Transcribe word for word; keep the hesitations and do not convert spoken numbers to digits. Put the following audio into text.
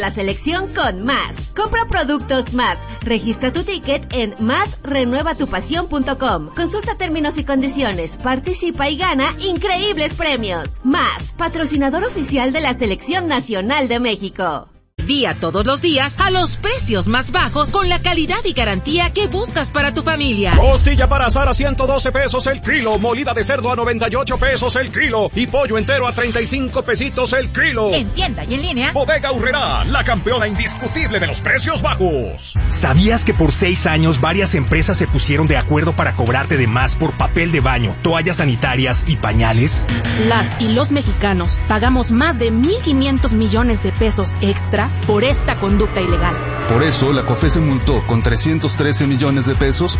La selección con Más. Compra productos Más. Registra tu ticket en más renueva tu pasión punto com. Consulta términos y condiciones. Participa y gana increíbles premios. Más, patrocinador oficial de la Selección Nacional de México. Día todos los días a los precios más bajos con la calidad y garantía que buscas para tu familia. Costilla para asar a ciento doce pesos el kilo, molida de cerdo a noventa y ocho pesos el kilo y pollo entero a treinta y cinco pesitos el kilo. En tienda y en línea. Bodega Aurrerá, la campeona indiscutible de los precios bajos. ¿Sabías que por seis años varias empresas se pusieron de acuerdo para cobrarte de más por papel de baño, toallas sanitarias y pañales? Las y los mexicanos pagamos más de mil quinientos millones de pesos extra por esta conducta ilegal. Por eso, la COFESE multó con trescientos trece millones de pesos